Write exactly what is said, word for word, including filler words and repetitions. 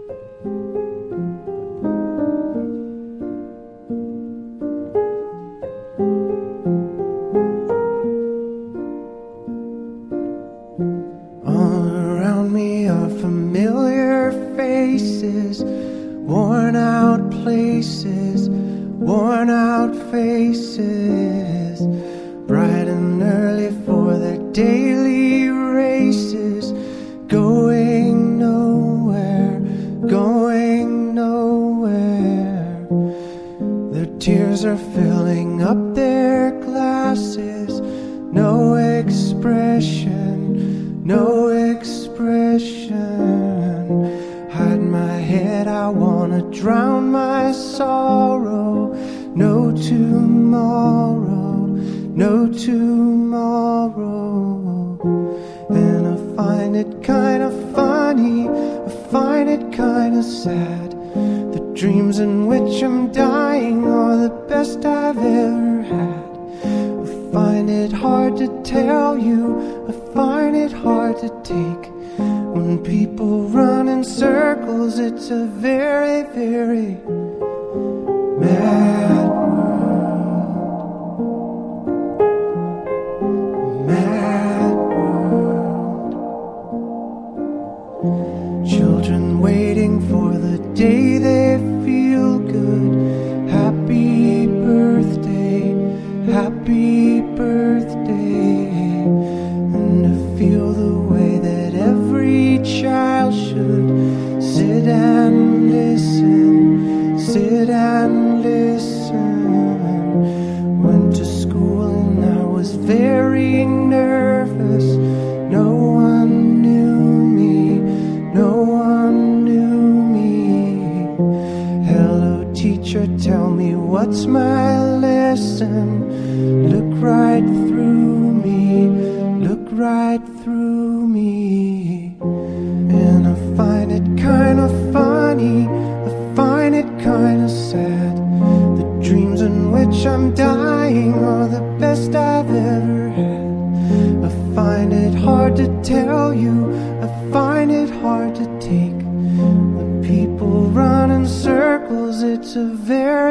All around me are familiar faces, worn out places, worn out faces, bright and early for their daily races, going nowhere, going nowhere. Their tears are filling up their glasses, no expression, no expression. Hide my head, I wanna drown my sorrow. No tomorrow, no tomorrow. And I find it kinda funny, I find it kinda sad. The dreams in which I'm dying are the best I've ever had. I find it hard to tell you, I find it hard to take. When people run in circles, it's a very, very mad world. Mad world. Children waiting for the day they feel good. Happy birthday, happy birthday. And to feel the way that every child should sit and listen, sit and listen. Went to school and I was very nervous. No one knew me, no one knew me. Hello teacher, tell me what's my lesson. Look right through me, look right through me. And I find it kinda funny, I find it kinda sad. The dreams in which I'm dying are the best I've ever had. I find it hard to tell you, I find it hard to take. When people run in circles, it's a very